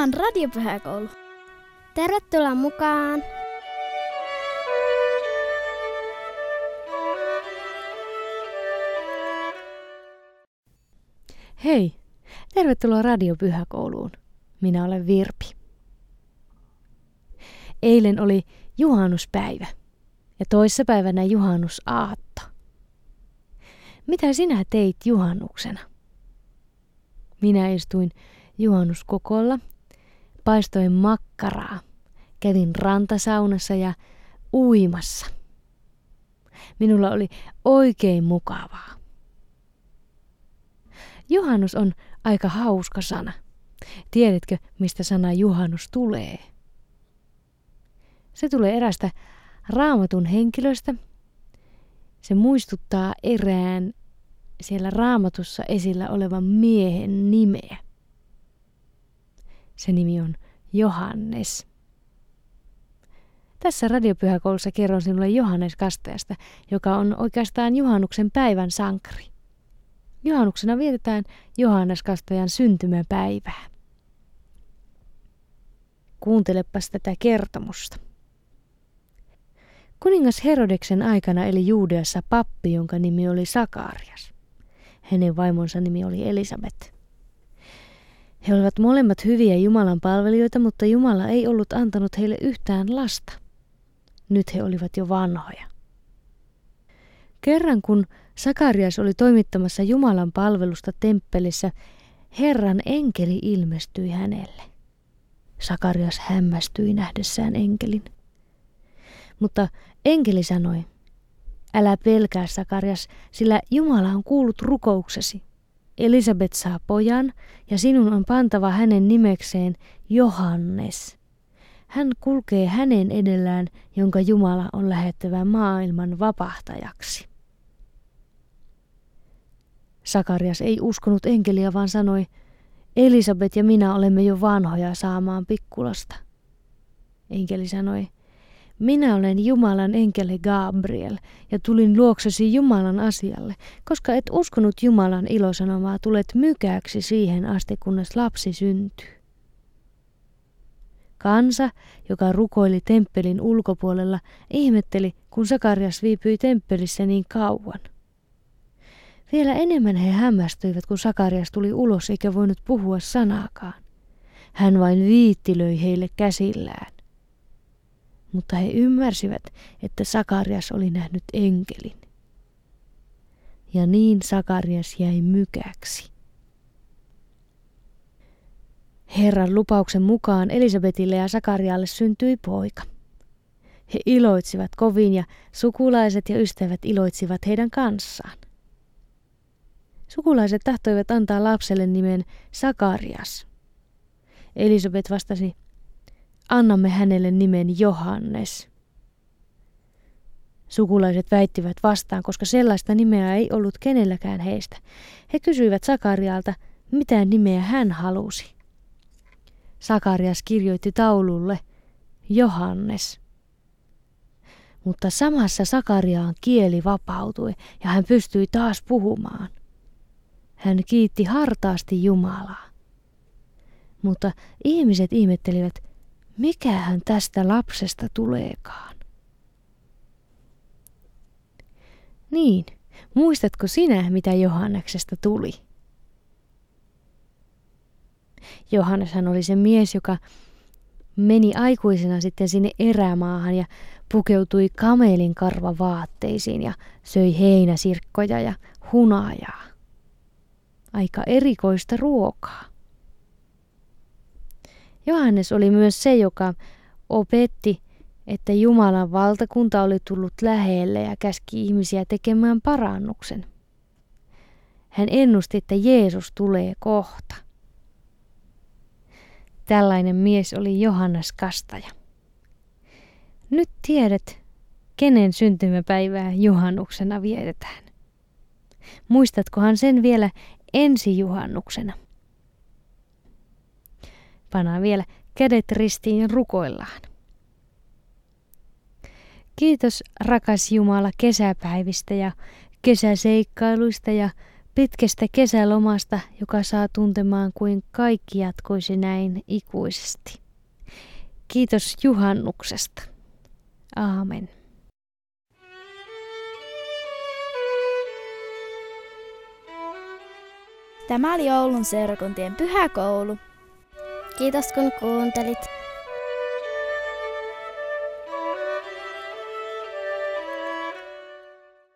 on Radiopyhäkoulu. Tervetuloa mukaan! Hei! Tervetuloa Radiopyhäkouluun. Minä olen Virpi. Eilen oli juhannuspäivä ja toissapäivänä juhannusaatto. Mitä sinä teit juhannuksena? Minä istuin juhannuskokolla, paistoin makkaraa, kävin rantasaunassa ja uimassa. Minulla oli oikein mukavaa. Juhannus on aika hauska sana. Tiedätkö, mistä sana juhannus tulee? Se tulee erästä Raamatun henkilöstä. Se muistuttaa erään siellä Raamatussa esillä olevan miehen nimeä. Se nimi on Johannes. Tässä Radiopyhäkoulussa kerron sinulle Johannes Kastajasta, joka on oikeastaan juhannuksen päivän sankari. Juhannuksena vietetään Johannes Kastajan syntymäpäivää. Kuuntelepas tätä kertomusta. Kuningas Herodeksen aikana eli Juudeassa pappi, jonka nimi oli Sakarias. Hänen vaimonsa nimi oli Elisabet. He olivat molemmat hyviä Jumalan palvelijoita, mutta Jumala ei ollut antanut heille yhtään lasta. Nyt he olivat jo vanhoja. Kerran kun Sakarias oli toimittamassa Jumalan palvelusta temppelissä, Herran enkeli ilmestyi hänelle. Sakarias hämmästyi nähdessään enkelin. Mutta enkeli sanoi, älä pelkää Sakarias, sillä Jumala on kuullut rukouksesi. Elisabet saa pojan ja sinun on pantava hänen nimekseen Johannes. Hän kulkee hänen edellään, jonka Jumala on lähettävä maailman vapahtajaksi. Sakarias ei uskonut enkeliä, vaan sanoi, Elisabet ja minä olemme jo vanhoja saamaan pikkulasta. Enkeli sanoi, minä olen Jumalan enkeli Gabriel ja tulin luoksesi Jumalan asialle, koska et uskonut Jumalan ilosanomaa, tulet mykäksi siihen asti, kunnes lapsi syntyy. Kansa, joka rukoili temppelin ulkopuolella, ihmetteli, kun Sakarias viipyi temppelissä niin kauan. Vielä enemmän he hämmästyivät, kun Sakarias tuli ulos eikä voinut puhua sanaakaan. Hän vain viittilöi heille käsillään. Mutta he ymmärsivät, että Sakarias oli nähnyt enkelin. Ja niin Sakarias jäi mykäksi. Herran lupauksen mukaan Elisabetille ja Sakarialle syntyi poika. He iloitsivat kovin ja sukulaiset ja ystävät iloitsivat heidän kanssaan. Sukulaiset tahtoivat antaa lapselle nimen Sakarias. Elisabet vastasi, annamme hänelle nimen Johannes. Sukulaiset väittivät vastaan, koska sellaista nimeä ei ollut kenelläkään heistä. He kysyivät Sakarialta, mitä nimeä hän halusi. Sakarias kirjoitti taululle Johannes. Mutta samassa Sakariaan kieli vapautui ja hän pystyi taas puhumaan. Hän kiitti hartaasti Jumalaa. Mutta ihmiset ihmettelivät, mikähän tästä lapsesta tuleekaan. Niin, muistatko sinä, mitä Johanneksesta tuli? Johanneshan oli se mies, joka meni aikuisena sitten sinne erämaahan ja pukeutui kamelin karvavaatteisiin ja söi heinäsirkkoja ja hunajaa. Aika erikoista ruokaa. Johannes oli myös se, joka opetti, että Jumalan valtakunta oli tullut lähelle ja käski ihmisiä tekemään parannuksen. Hän ennusti, että Jeesus tulee kohta. Tällainen mies oli Johannes Kastaja. Nyt tiedät, kenen syntymäpäivää juhannuksena vietetään. Muistatkohan sen vielä ensi juhannuksena? Pannaan vielä kädet ristiin ja rukoillaan. Kiitos rakas Jumala kesäpäivistä ja kesäseikkailuista ja pitkästä kesälomasta, joka saa tuntemaan kuin kaikki jatkuisi näin ikuisesti. Kiitos juhannuksesta. Aamen. Tämä oli Oulun seurakuntien pyhäkoulu. Kiitos kun kuuntelit.